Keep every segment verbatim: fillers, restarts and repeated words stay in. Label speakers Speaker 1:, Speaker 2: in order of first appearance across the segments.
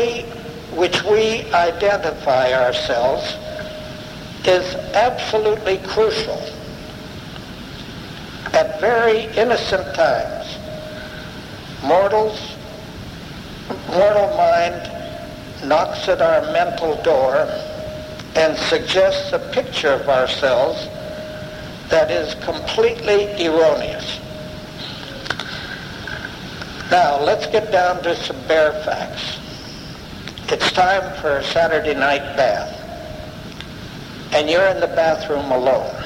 Speaker 1: way which we identify ourselves is absolutely crucial. At very innocent times, mortals, mortal mind knocks at our mental door and suggests a picture of ourselves that is completely erroneous. Now, let's get down to some bare facts. It's time for a Saturday night bath, and you're in the bathroom alone.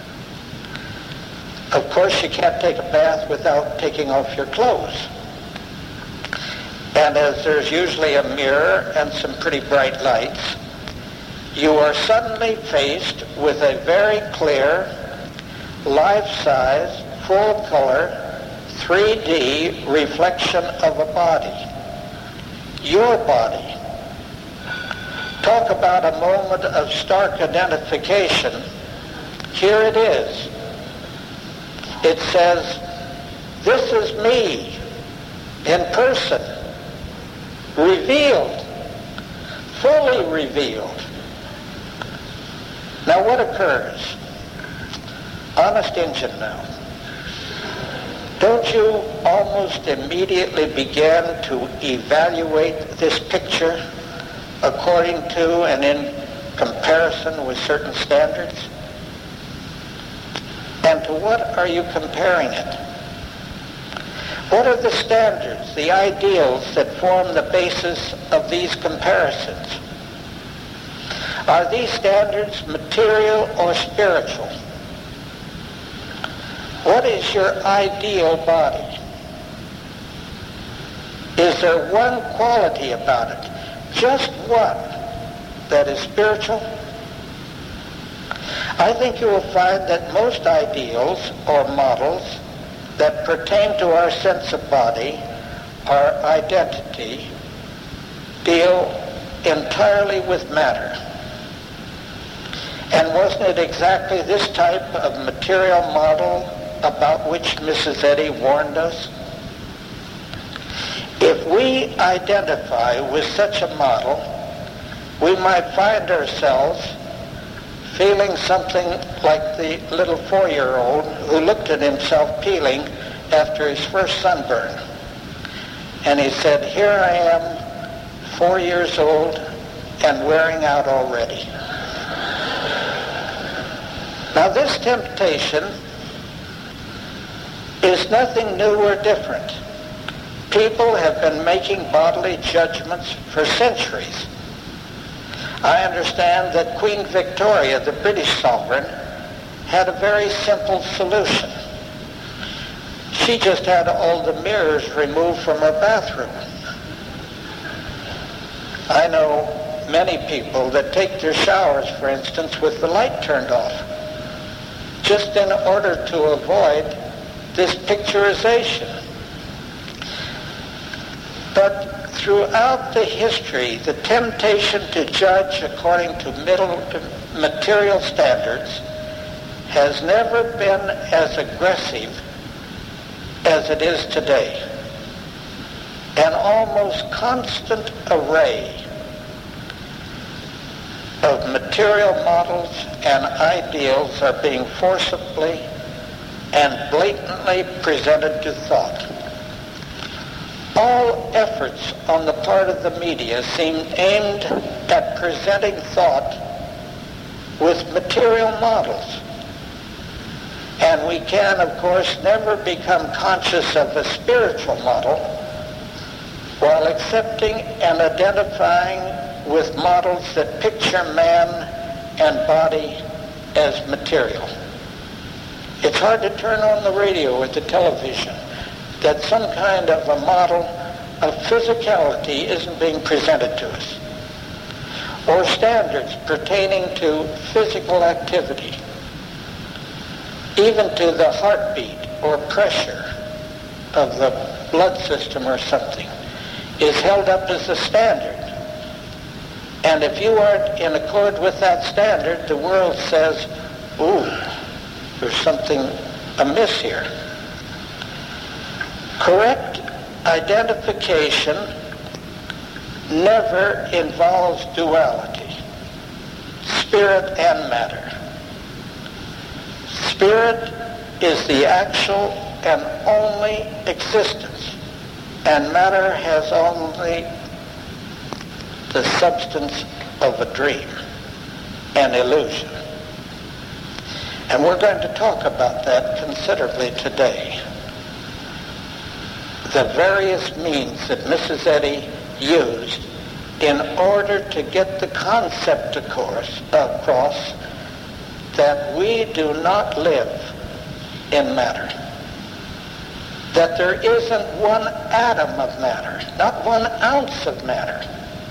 Speaker 1: Of course, you can't take a bath without taking off your clothes. And as there's usually a mirror and some pretty bright lights, you are suddenly faced with a very clear, life-size, full-color, three D reflection of a body. Your body. Talk about a moment of stark identification. Here it is. It says, this is me in person, revealed, fully revealed. Now what occurs? Honest injun now. Don't you almost immediately begin to evaluate this picture according to and in comparison with certain standards? And to what are you comparing it? What are the standards, the ideals that form the basis of these comparisons? Are these standards material or spiritual? What is your ideal body? Is there one quality about it, just one, that is spiritual? I think you will find that most ideals or models that pertain to our sense of body, our identity, deal entirely with matter. And wasn't it exactly this type of material model about which Missus Eddy warned us? If we identify with such a model, we might find ourselves feeling something like the little four-year-old who looked at himself peeling after his first sunburn. And he said, here I am, four years old and wearing out already. Now this temptation is nothing new or different. People have been making bodily judgments for centuries. I understand that Queen Victoria, the British sovereign, had a very simple solution. She just had all the mirrors removed from her bathroom. I know many people that take their showers, for instance, with the light turned off, just in order to avoid this picturization. But throughout the history, the temptation to judge according to middle material standards has never been as aggressive as it is today. An almost constant array of material models and ideals are being forcibly and blatantly presented to thought. All efforts on the part of the media seem aimed at presenting thought with material models. And we can, of course, never become conscious of a spiritual model while accepting and identifying with models that picture man and body as material. It's hard to turn on the radio or the television that some kind of a model of physicality isn't being presented to us, or standards pertaining to physical activity, even to the heartbeat or pressure of the blood system or something, is held up as a standard. And if you aren't in accord with that standard, the world says, ooh, there's something amiss here. Correct identification never involves duality, spirit and matter. Spirit is the actual and only existence, and matter has only the substance of a dream, an illusion. And we're going to talk about that considerably today. The various means that Missus Eddy used in order to get the concept across, across that we do not live in matter. That there isn't one atom of matter, not one ounce of matter.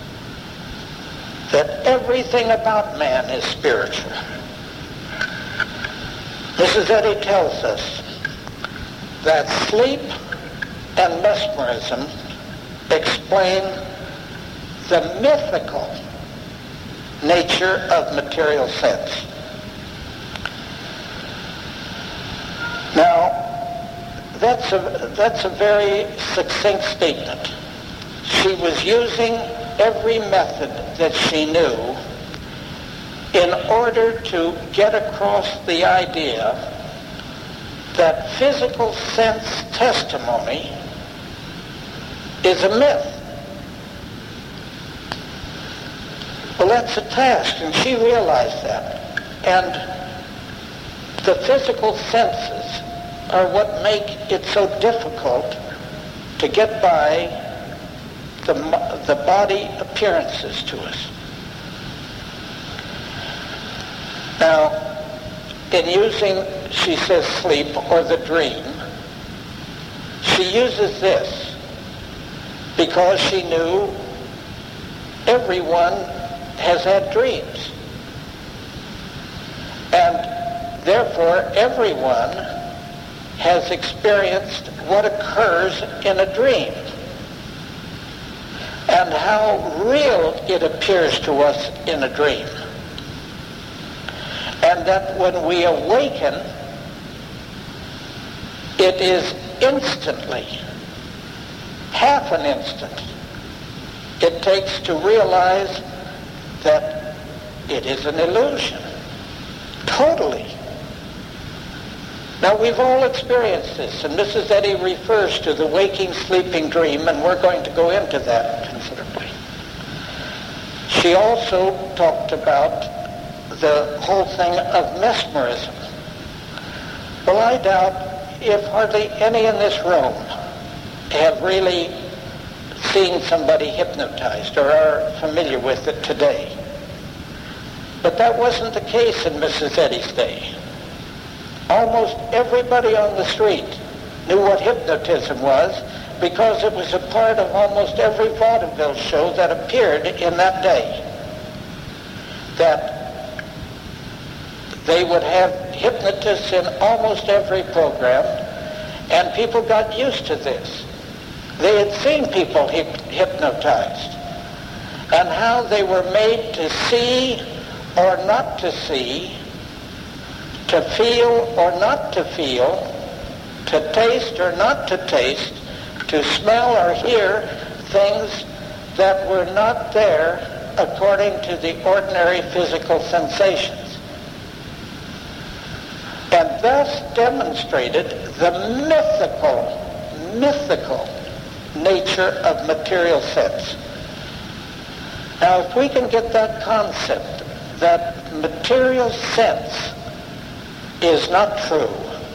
Speaker 1: That everything about man is spiritual. Missus Eddy tells us that sleep and mesmerism explain the mythical nature of material sense. Now, that's a, that's a very succinct statement. She was using every method that she knew in order to get across the idea that physical sense testimony is a myth. Well, that's a task, and she realized that. And the physical senses are what make it so difficult to get by the, the body appearances to us. Now, in using, she says, sleep or the dream, she uses this because she knew everyone has had dreams. And therefore, everyone has experienced what occurs in a dream and how real it appears to us in a dream. And that when we awaken, it is instantly, half an instant, it takes to realize that it is an illusion, totally. Now, we've all experienced this, and Missus Eddy refers to the waking, sleeping dream, and we're going to go into that considerably. She also talked about the whole thing of mesmerism. Well, I doubt if hardly any in this room have really seen somebody hypnotized or are familiar with it today. But that wasn't the case in Missus Eddy's day. Almost everybody on the street knew what hypnotism was because it was a part of almost every vaudeville show that appeared in that day. That they would have hypnotists in almost every program, and people got used to this. They had seen people hip- hypnotized, and how they were made to see or not to see, to feel or not to feel, to taste or not to taste, to smell or hear things that were not there according to the ordinary physical sensations. And thus demonstrated the mythical, mythical nature of material sense. Now, if we can get that concept, that material sense is not true,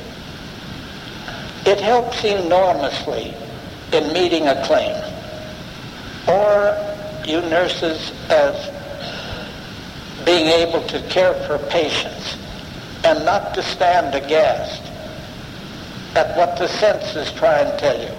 Speaker 1: it helps enormously in meeting a claim. Or you nurses as being able to care for patients and not to stand aghast at what the senses try and tell you.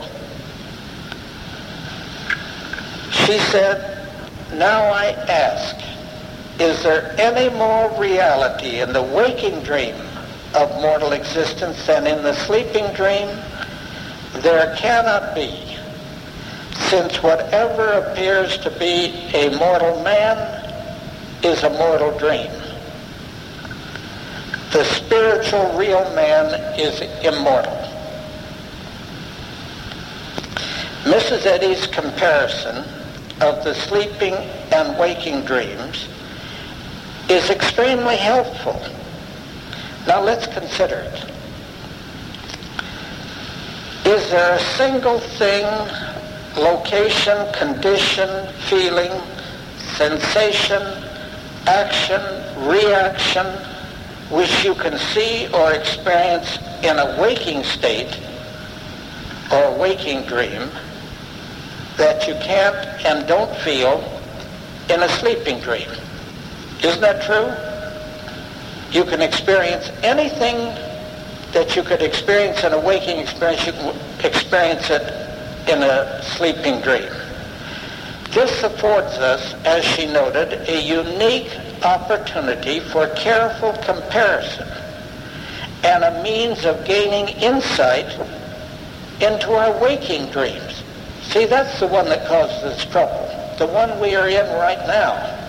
Speaker 1: She said, now I ask, is there any more reality in the waking dream of mortal existence than in the sleeping dream? There cannot be, since whatever appears to be a mortal man is a mortal dream. The spiritual real man is immortal. Missus Eddy's comparison of the sleeping and waking dreams is extremely helpful. Now let's consider it. Is there a single thing, location, condition, feeling, sensation, action, reaction, which you can see or experience in a waking state or waking dream that you can't and don't feel in a sleeping dream? Isn't that true? You can experience anything that you could experience in a waking experience, you can experience it in a sleeping dream. This affords us, as she noted, a unique opportunity for careful comparison and a means of gaining insight into our waking dreams. See, that's the one that causes us trouble, the one we are in right now.